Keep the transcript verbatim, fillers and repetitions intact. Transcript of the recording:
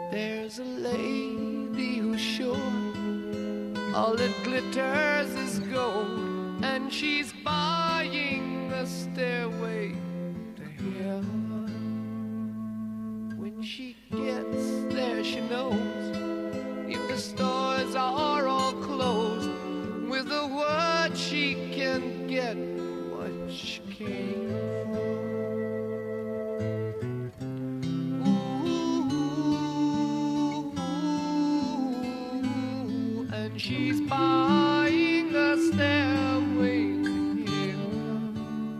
There's a lady who's sure all that glitters is gold, and she's buying a stairway to heaven. When she gets there, she knows if the stores are all closed, with a word she can get what she came for. Ooh, and she's by